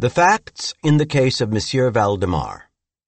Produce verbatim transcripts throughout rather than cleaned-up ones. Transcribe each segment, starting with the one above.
The facts in the case of Monsieur Valdemar.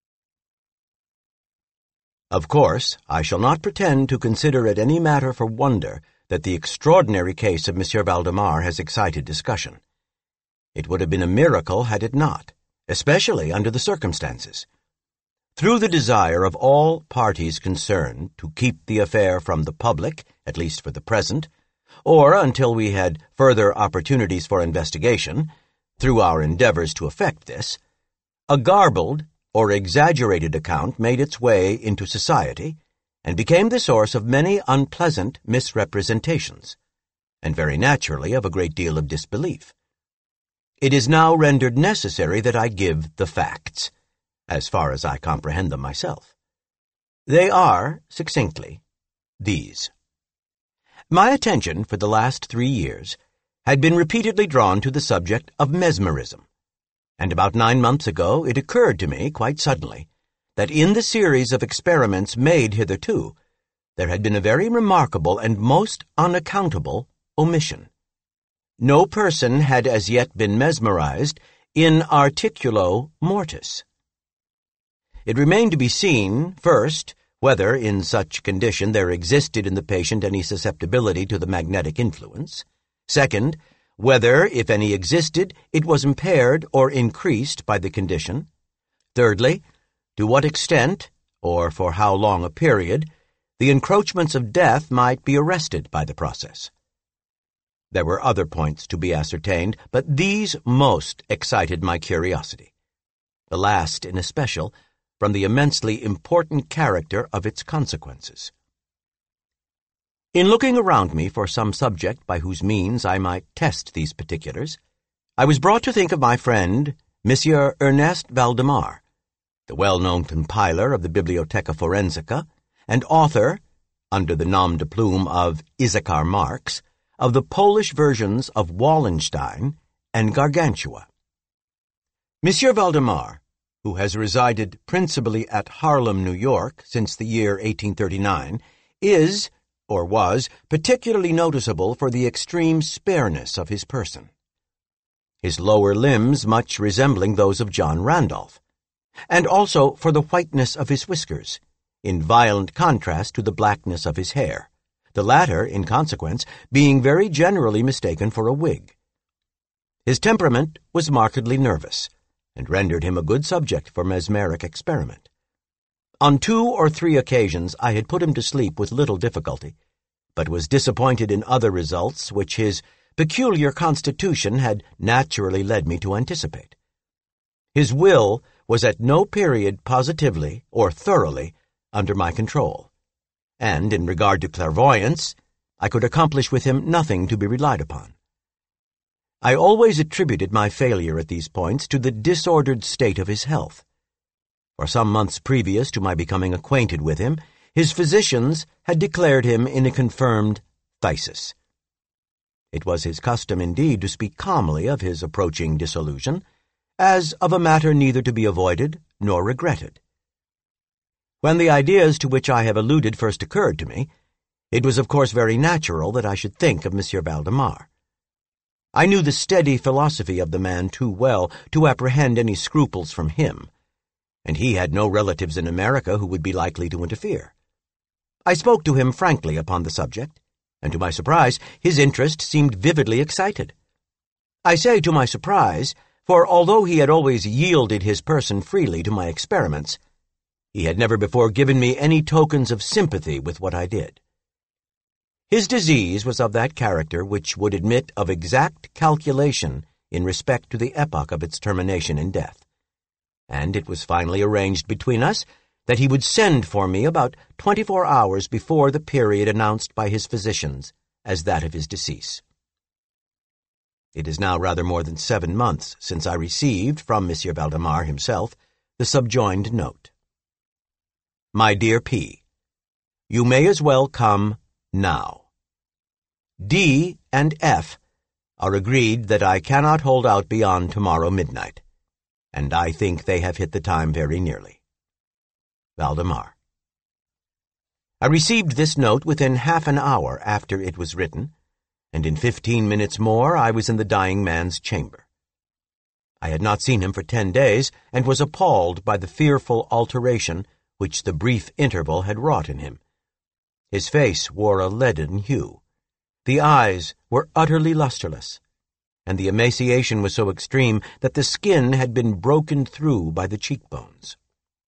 Of course, I shall not pretend to consider it any matter for wonder that the extraordinary case of Monsieur Valdemar has excited discussion. It would have been a miracle had it not, especially under the circumstances. Through the desire of all parties concerned to keep the affair from the public, at least for the present, or until we had further opportunities for investigation, through our endeavors to effect this, a garbled or exaggerated account made its way into society and became the source of many unpleasant misrepresentations, and very naturally of a great deal of disbelief. It is now rendered necessary that I give the facts, as far as I comprehend them myself. They are, succinctly, these. My attention for the last three years had been repeatedly drawn to the subject of mesmerism, and about nine months ago it occurred to me, quite suddenly, that in the series of experiments made hitherto, there had been a very remarkable and most unaccountable omission. No person had as yet been mesmerized in articulo mortis. It remained to be seen, first, whether in such condition there existed in the patient any susceptibility to the magnetic influence; second, whether, if any existed, it was impaired or increased by the condition; thirdly, to what extent, or for how long a period, the encroachments of death might be arrested by the process. There were other points to be ascertained, but these most excited my curiosity, the last in especial, from the immensely important character of its consequences. In looking around me for some subject by whose means I might test these particulars, I was brought to think of my friend, Monsieur Ernest Valdemar, the well-known compiler of the Bibliotheca Forensica, and author, under the nom de plume of Issachar Marx, of the Polish versions of Wallenstein and Gargantua. Monsieur Valdemar, who has resided principally at Harlem, New York, since the year eighteen thirty-nine, is, or was, particularly noticeable for the extreme spareness of his person, his lower limbs much resembling those of John Randolph, and also for the whiteness of his whiskers, in violent contrast to the blackness of his hair, the latter, in consequence, being very generally mistaken for a wig. His temperament was markedly nervous, and rendered him a good subject for mesmeric experiment. On two or three occasions I had put him to sleep with little difficulty, but was disappointed in other results which his peculiar constitution had naturally led me to anticipate. His will was at no period positively or thoroughly under my control, and in regard to clairvoyance, I could accomplish with him nothing to be relied upon. I always attributed my failure at these points to the disordered state of his health. For some months previous to my becoming acquainted with him, his physicians had declared him in a confirmed phthisis. It was his custom indeed to speak calmly of his approaching dissolution, as of a matter neither to be avoided nor regretted. When the ideas to which I have alluded first occurred to me, it was of course very natural that I should think of Monsieur Valdemar. I knew the steady philosophy of the man too well to apprehend any scruples from him, and he had no relatives in America who would be likely to interfere. I spoke to him frankly upon the subject, and to my surprise his interest seemed vividly excited. I say to my surprise, for although he had always yielded his person freely to my experiments, he had never before given me any tokens of sympathy with what I did. His disease was of that character which would admit of exact calculation in respect to the epoch of its termination in death, and it was finally arranged between us that he would send for me about twenty-four hours before the period announced by his physicians as that of his decease. It is now rather more than seven months since I received from Monsieur Valdemar himself the subjoined note. My dear P., you may as well come now. D and F are agreed that I cannot hold out beyond tomorrow midnight, and I think they have hit the time very nearly. Valdemar. I received this note within half an hour after it was written, and in fifteen minutes more I was in the dying man's chamber. I had not seen him for ten days, and was appalled by the fearful alteration which the brief interval had wrought in him. His face wore a leaden hue. The eyes were utterly lustreless, and the emaciation was so extreme that the skin had been broken through by the cheekbones.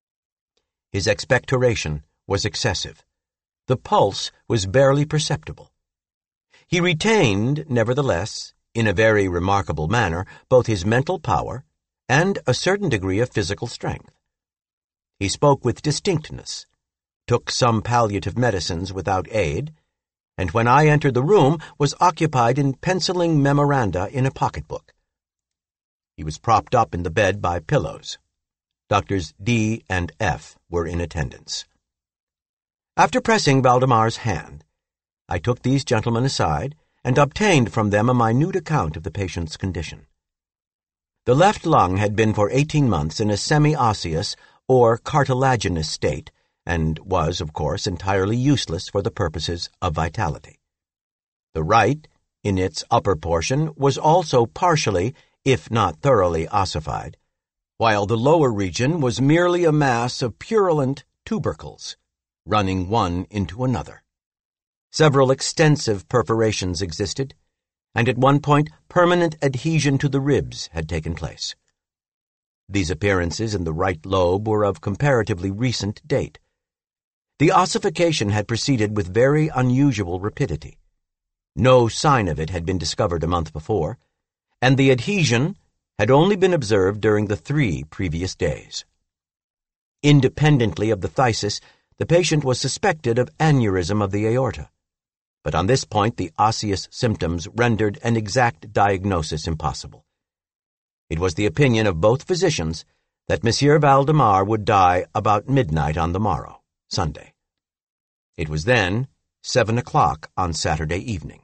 His expectoration was excessive. The pulse was barely perceptible. He retained, nevertheless, in a very remarkable manner, both his mental power and a certain degree of physical strength. He spoke with distinctness, took some palliative medicines without aid, and when I entered the room was occupied in penciling memoranda in a pocketbook. He was propped up in the bed by pillows. Doctors D and F were in attendance. After pressing Valdemar's hand, I took these gentlemen aside and obtained from them a minute account of the patient's condition. The left lung had been for eighteen months in a semi-osseous or cartilaginous state, and was, of course, entirely useless for the purposes of vitality. The right, in its upper portion, was also partially, if not thoroughly, ossified, while the lower region was merely a mass of purulent tubercles, running one into another. Several extensive perforations existed, and at one point permanent adhesion to the ribs had taken place. These appearances in the right lobe were of comparatively recent date. The ossification had proceeded with very unusual rapidity. No sign of it had been discovered a month before, and the adhesion had only been observed during the three previous days. Independently of the phthisis, the patient was suspected of aneurysm of the aorta, but on this point the osseous symptoms rendered an exact diagnosis impossible. It was the opinion of both physicians that Monsieur Valdemar would die about midnight on the morrow, Sunday. It was then seven o'clock on Saturday evening.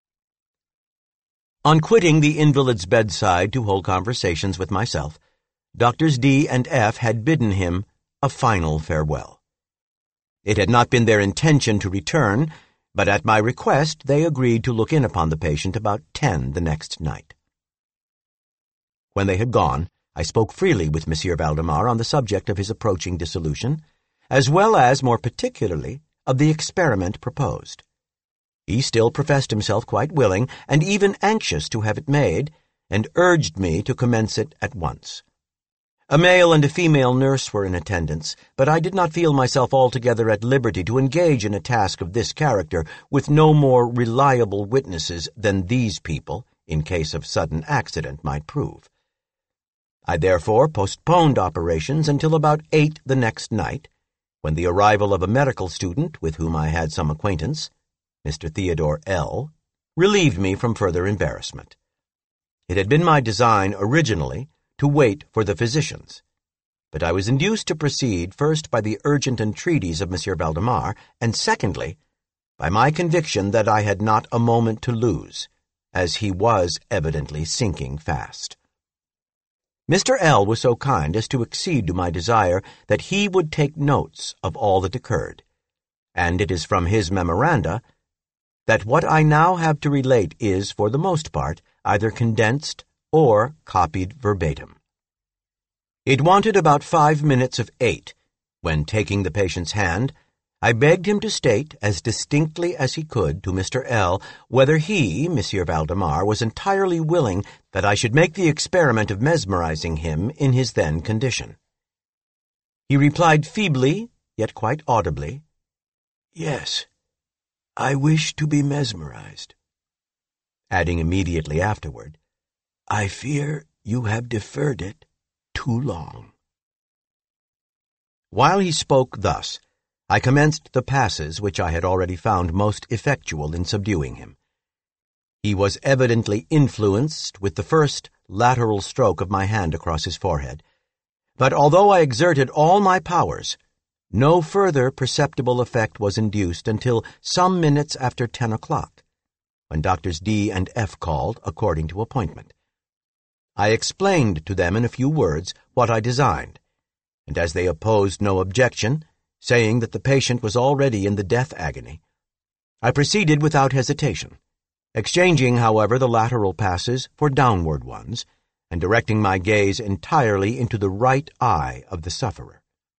On quitting the invalid's bedside to hold conversations with myself, Doctors D and F had bidden him a final farewell. It had not been their intention to return, but at my request they agreed to look in upon the patient about ten the next night. When they had gone, I spoke freely with Monsieur Valdemar on the subject of his approaching dissolution, as well as, more particularly, of the experiment proposed. He still professed himself quite willing and even anxious to have it made, and urged me to commence it at once. A male and a female nurse were in attendance, but I did not feel myself altogether at liberty to engage in a task of this character with no more reliable witnesses than these people, in case of sudden accident, might prove. I therefore postponed operations until about eight the next night, when the arrival of a medical student with whom I had some acquaintance, Mister Theodore L., relieved me from further embarrassment. It had been my design originally to wait for the physicians, but I was induced to proceed first by the urgent entreaties of Monsieur Valdemar, and secondly, by my conviction that I had not a moment to lose, as he was evidently sinking fast. Mister L. was so kind as to accede to my desire that he would take notes of all that occurred, and it is from his memoranda that what I now have to relate is, for the most part, either condensed or copied verbatim. It wanted about five minutes of eight, when, taking the patient's hand, I begged him to state, as distinctly as he could, to Mister L., whether he, Monsieur Valdemar, was entirely willing that I should make the experiment of mesmerizing him in his then condition. He replied feebly, yet quite audibly, "Yes, I wish to be mesmerized," adding immediately afterward, "I fear you have deferred it too long." While he spoke thus, I commenced the passes which I had already found most effectual in subduing him. He was evidently influenced with the first lateral stroke of my hand across his forehead, but although I exerted all my powers, no further perceptible effect was induced until some minutes after ten o'clock, when Doctors D and F called according to appointment. I explained to them in a few words what I designed, and as they opposed no objection, saying that the patient was already in the death agony, I proceeded without hesitation, exchanging, however, the lateral passes for downward ones, and directing my gaze entirely into the right eye of the sufferer.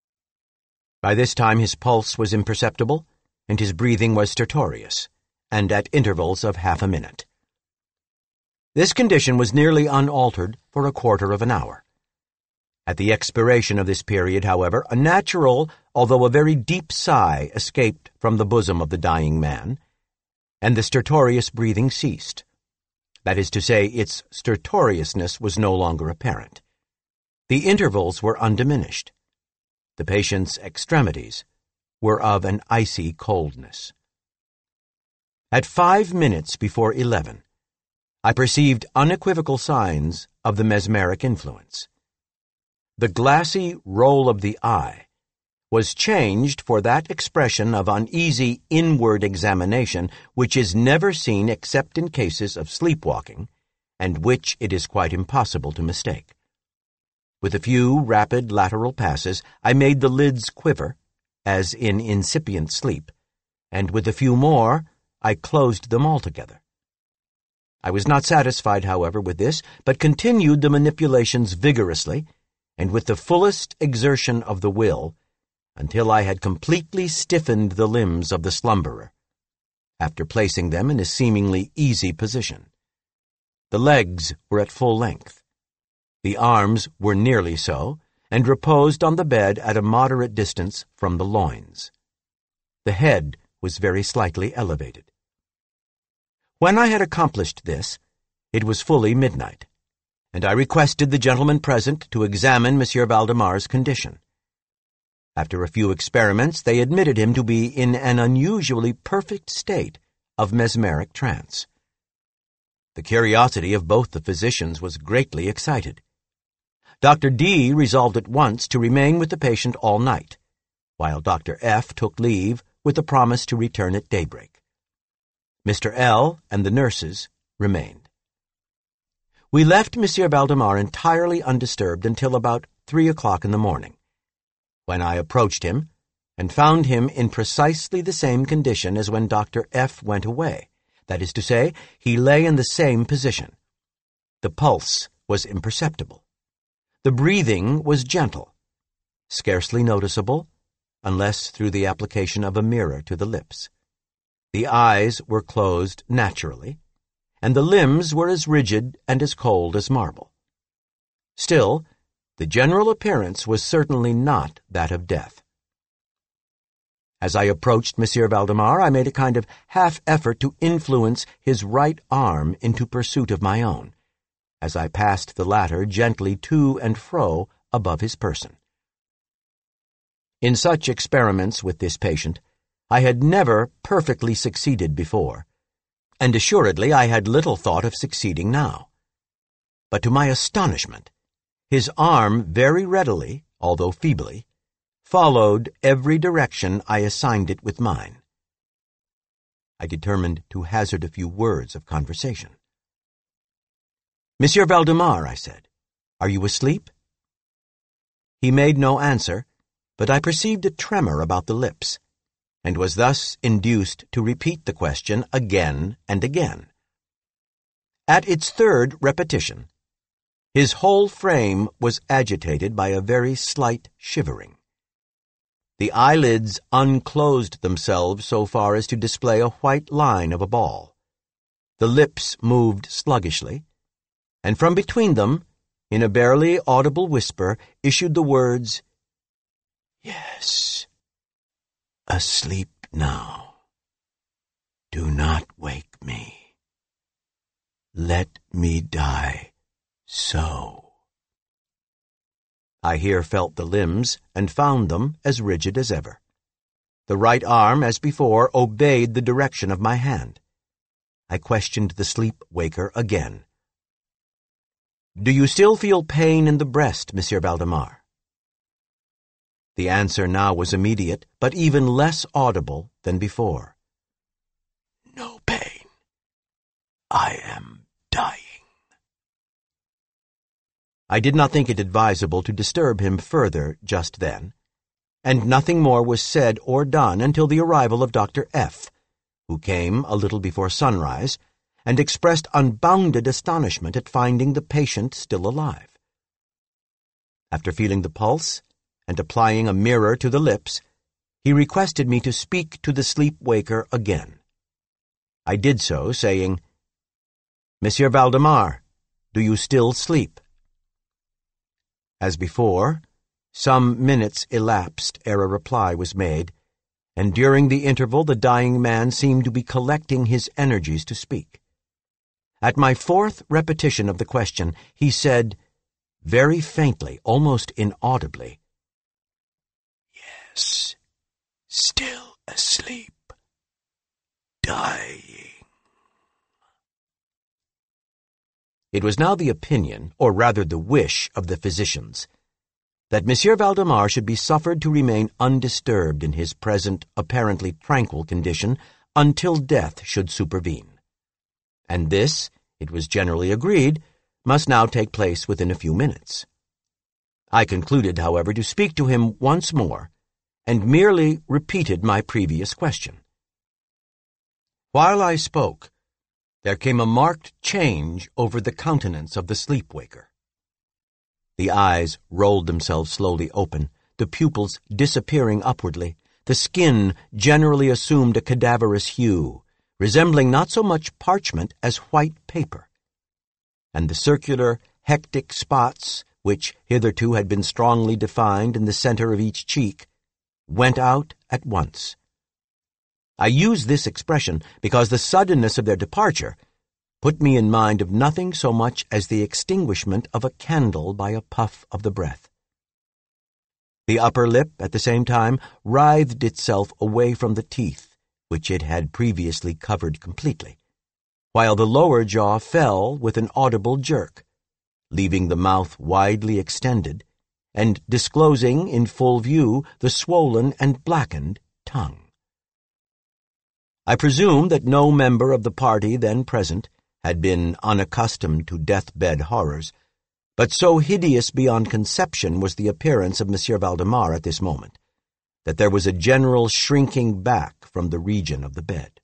By this time his pulse was imperceptible, and his breathing was stertorous, and at intervals of half a minute. This condition was nearly unaltered for a quarter of an hour. At the expiration of this period, however, a natural, although a very deep sigh escaped from the bosom of the dying man, and the stertorous breathing ceased. That is to say, its stertorousness was no longer apparent. The intervals were undiminished. The patient's extremities were of an icy coldness. At five minutes before eleven, I perceived unequivocal signs of the mesmeric influence. The glassy roll of the eye was changed for that expression of uneasy inward examination which is never seen except in cases of sleepwalking, and which it is quite impossible to mistake. With a few rapid lateral passes, I made the lids quiver, as in incipient sleep, and with a few more, I closed them altogether. I was not satisfied, however, with this, but continued the manipulations vigorously, and with the fullest exertion of the will, until I had completely stiffened the limbs of the slumberer, after placing them in a seemingly easy position. The legs were at full length. The arms were nearly so, and reposed on the bed at a moderate distance from the loins. The head was very slightly elevated. When I had accomplished this, it was fully midnight, and I requested the gentlemen present to examine Monsieur Valdemar's condition. After a few experiments, they admitted him to be in an unusually perfect state of mesmeric trance. The curiosity of both the physicians was greatly excited. Doctor D resolved at once to remain with the patient all night, while Doctor F took leave with the promise to return at daybreak. Mister L and the nurses remained. We left Monsieur Valdemar entirely undisturbed until about three o'clock in the morning, when I approached him and found him in precisely the same condition as when Doctor F went away. That is to say, he lay in the same position. The pulse was imperceptible. The breathing was gentle, scarcely noticeable, unless through the application of a mirror to the lips. The eyes were closed naturally, and the limbs were as rigid and as cold as marble. Still, the general appearance was certainly not that of death. As I approached Monsieur Valdemar, I made a kind of half-effort to influence his right arm into pursuit of my own, as I passed the latter gently to and fro above his person. In such experiments with this patient, I had never perfectly succeeded before, and assuredly I had little thought of succeeding now. But to my astonishment, his arm very readily, although feebly, followed every direction I assigned it with mine. I determined to hazard a few words of conversation. "Monsieur Valdemar," I said, "are you asleep?" He made no answer, but I perceived a tremor about the lips, and was thus induced to repeat the question again and again. At its third repetition, his whole frame was agitated by a very slight shivering. The eyelids unclosed themselves so far as to display a white line of a ball. The lips moved sluggishly, and from between them, in a barely audible whisper, issued the words, "Yes, asleep now. Do not wake me. Let me die so." I here felt the limbs and found them as rigid as ever. The right arm, as before, obeyed the direction of my hand. I questioned the sleep-waker again. "Do you still feel pain in the breast, Monsieur Valdemar?" The answer now was immediate, but even less audible than before. "No pain. I am dying." I did not think it advisable to disturb him further just then, and nothing more was said or done until the arrival of Doctor F, who came a little before sunrise, and expressed unbounded astonishment at finding the patient still alive. After feeling the pulse and applying a mirror to the lips, he requested me to speak to the sleep-waker again. I did so, saying, "Monsieur Valdemar, do you still sleep?" As before, some minutes elapsed ere a reply was made, and during the interval the dying man seemed to be collecting his energies to speak. At my fourth repetition of the question, he said, very faintly, almost inaudibly, "Yes, still asleep, dying." It was now the opinion, or rather the wish, of the physicians, that Monsieur Valdemar should be suffered to remain undisturbed in his present apparently tranquil condition until death should supervene. And this, it was generally agreed, must now take place within a few minutes. I concluded, however, to speak to him once more, and merely repeated my previous question. While I spoke, there came a marked change over the countenance of the sleep-waker. The eyes rolled themselves slowly open, the pupils disappearing upwardly. The skin generally assumed a cadaverous hue, resembling not so much parchment as white paper. And the circular, hectic spots, which hitherto had been strongly defined in the center of each cheek, went out at once. I use this expression because the suddenness of their departure put me in mind of nothing so much as the extinguishment of a candle by a puff of the breath. The upper lip, at the same time, writhed itself away from the teeth, which it had previously covered completely, while the lower jaw fell with an audible jerk, leaving the mouth widely extended, and disclosing in full view the swollen and blackened tongue. I presume that no member of the party then present had been unaccustomed to deathbed horrors, but so hideous beyond conception was the appearance of Monsieur Valdemar at this moment, that there was a general shrinking back from the region of the bed.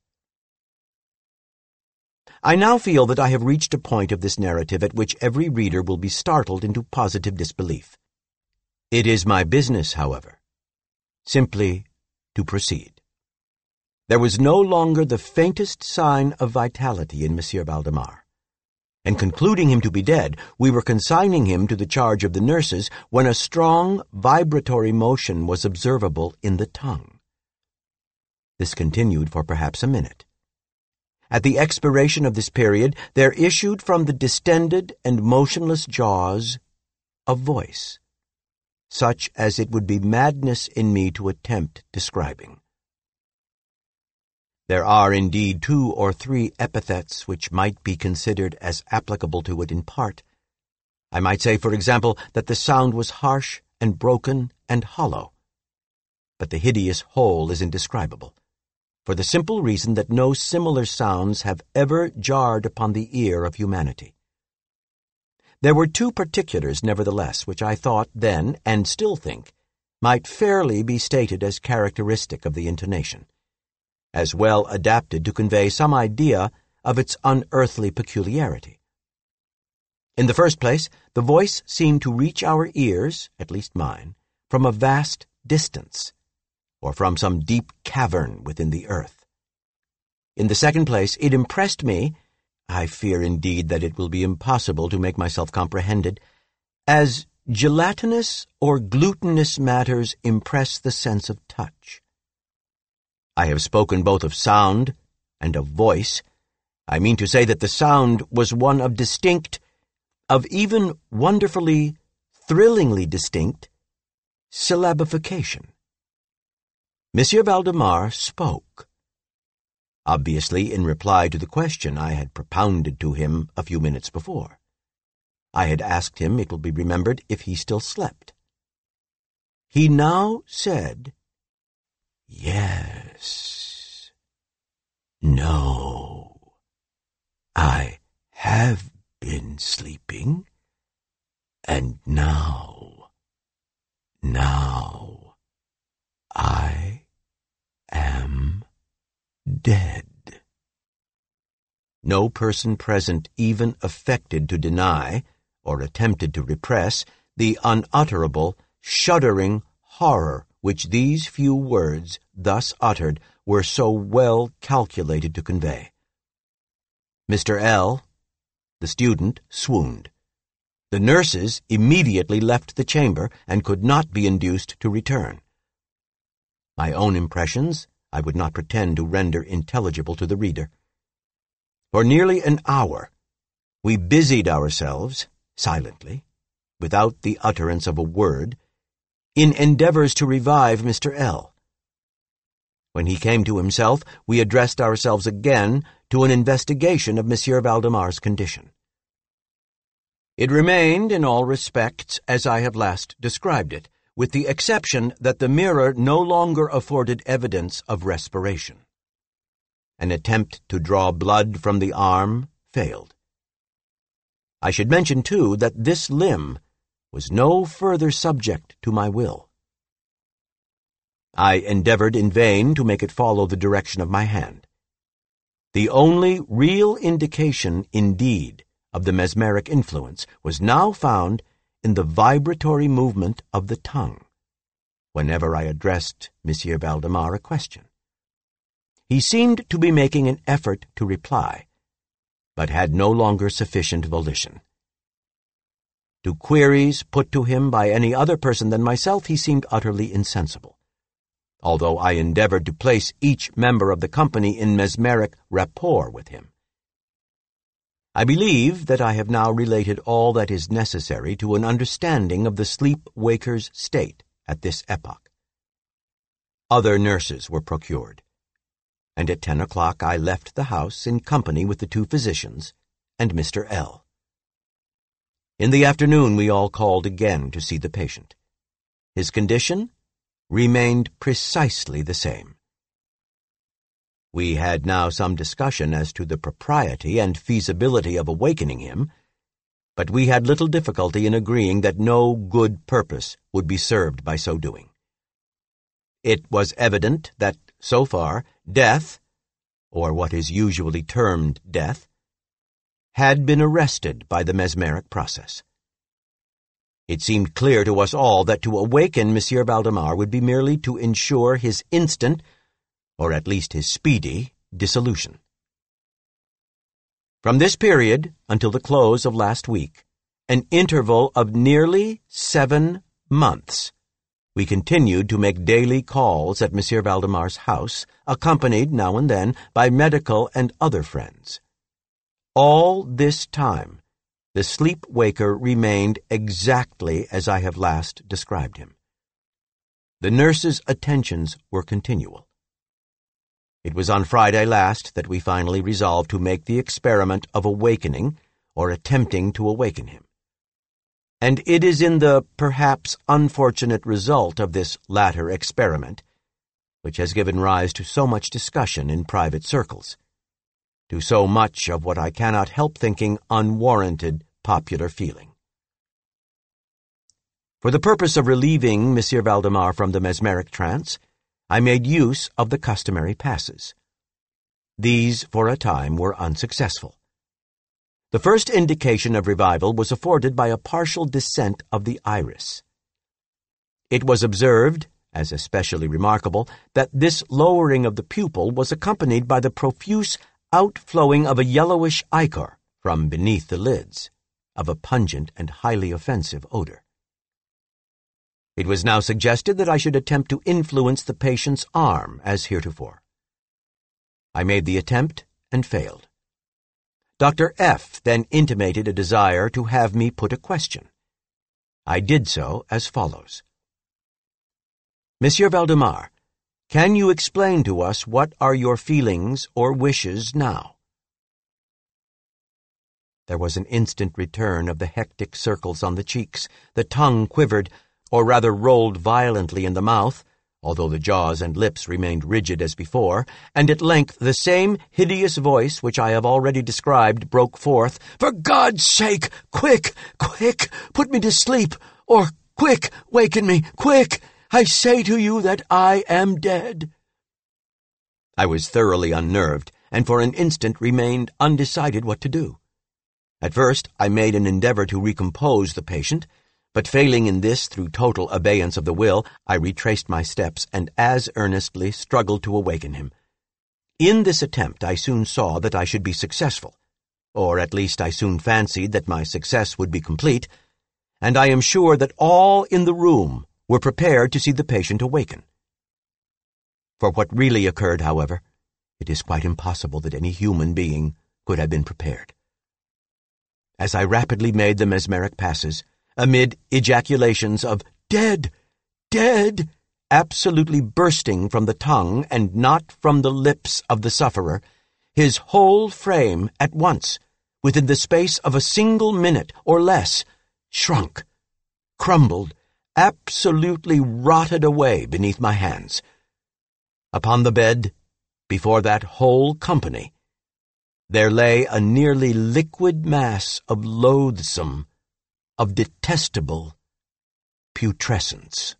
I now feel that I have reached a point of this narrative at which every reader will be startled into positive disbelief. It is my business, however, simply to proceed. There was no longer the faintest sign of vitality in Monsieur Valdemar, and concluding him to be dead, we were consigning him to the charge of the nurses when a strong vibratory motion was observable in the tongue. This continued for perhaps a minute. At the expiration of this period, there issued from the distended and motionless jaws a voice, such as it would be madness in me to attempt describing. There are indeed two or three epithets which might be considered as applicable to it in part. I might say, for example, that the sound was harsh and broken and hollow. But the hideous whole is indescribable, for the simple reason that no similar sounds have ever jarred upon the ear of humanity. There were two particulars, nevertheless, which I thought then, and still think, might fairly be stated as characteristic of the intonation, as well adapted to convey some idea of its unearthly peculiarity. In the first place, the voice seemed to reach our ears, at least mine, from a vast distance, or from some deep cavern within the earth. In the second place, it impressed me, I fear indeed that it will be impossible to make myself comprehended, as gelatinous or glutinous matters impress the sense of touch. I have spoken both of sound and of voice. I mean to say that the sound was one of distinct, of even wonderfully, thrillingly distinct, syllabification. Monsieur Valdemar spoke, obviously in reply to the question I had propounded to him a few minutes before. I had asked him, it will be remembered, if he still slept. He now said, "Yes, no, I have been sleeping, and now, now, I am dead." no person present even affected to deny, or attempted to repress, the unutterable, shuddering horror which these few words, thus uttered, were so well calculated to convey. Mister L., the student, swooned. The nurses immediately left the chamber and could not be induced to return. My own impressions I would not pretend to render intelligible to the reader. For nearly an hour we busied ourselves, silently, without the utterance of a word, in endeavors to revive Mister L. When he came to himself, we addressed ourselves again to an investigation of Monsieur Valdemar's condition. It remained in all respects as I have last described it, with the exception that the mirror no longer afforded evidence of respiration. An attempt to draw blood from the arm failed. I should mention, too, that this limb was no further subject to my will. I endeavored in vain to make it follow the direction of my hand. The only real indication, indeed, of the mesmeric influence was now found in the vibratory movement of the tongue, whenever I addressed Monsieur Valdemar a question. He seemed to be making an effort to reply, but had no longer sufficient volition. To queries put to him by any other person than myself he seemed utterly insensible, although I endeavored to place each member of the company in mesmeric rapport with him. I believe that I have now related all that is necessary to an understanding of the sleep-waker's state at this epoch. Other nurses were procured, and at ten o'clock I left the house in company with the two physicians and Mister L. In the afternoon we all called again to see the patient. His condition remained precisely the same. We had now some discussion as to the propriety and feasibility of awakening him, but we had little difficulty in agreeing that no good purpose would be served by so doing. It was evident that, so far, death, or what is usually termed death, had been arrested by the mesmeric process. It seemed clear to us all that to awaken Monsieur Valdemar would be merely to ensure his instant, or at least his speedy, dissolution. From this period until the close of last week, an interval of nearly seven months, we continued to make daily calls at Monsieur Valdemar's house, accompanied now and then by medical and other friends. All this time, the sleep-waker remained exactly as I have last described him. The nurse's attentions were continual. It was on Friday last that we finally resolved to make the experiment of awakening, or attempting to awaken him. And it is in the perhaps unfortunate result of this latter experiment, which has given rise to so much discussion in private circles, to so much of what I cannot help thinking unwarranted popular feeling. For the purpose of relieving Monsieur Valdemar from the mesmeric trance, I made use of the customary passes. These, for a time, were unsuccessful. The first indication of revival was afforded by a partial descent of the iris. It was observed, as especially remarkable, that this lowering of the pupil was accompanied by the profuse outflowing of a yellowish ichor from beneath the lids, of a pungent and highly offensive odor. It was now suggested that I should attempt to influence the patient's arm as heretofore. I made the attempt and failed. Doctor F. then intimated a desire to have me put a question. I did so as follows. Monsieur Valdemar, can you explain to us what are your feelings or wishes now? There was an instant return of the hectic circles on the cheeks. The tongue quivered, or rather rolled violently in the mouth, although the jaws and lips remained rigid as before, and at length the same hideous voice which I have already described broke forth, "For God's sake, quick, quick, put me to sleep, or quick, waken me, quick! I say to you that I am dead." I was thoroughly unnerved, and for an instant remained undecided what to do. At first, I made an endeavor to recompose the patient, but failing in this through total abeyance of the will, I retraced my steps and as earnestly struggled to awaken him. In this attempt, I soon saw that I should be successful, or at least I soon fancied that my success would be complete, and I am sure that all in the room were prepared to see the patient awaken. For what really occurred, however, it is quite impossible that any human being could have been prepared. As I rapidly made the mesmeric passes, amid ejaculations of "dead, dead," absolutely bursting from the tongue and not from the lips of the sufferer, his whole frame at once, within the space of a single minute or less, shrunk, crumbled, absolutely rotted away beneath my hands. Upon the bed, before that whole company, there lay a nearly liquid mass of loathsome, of detestable putrescence.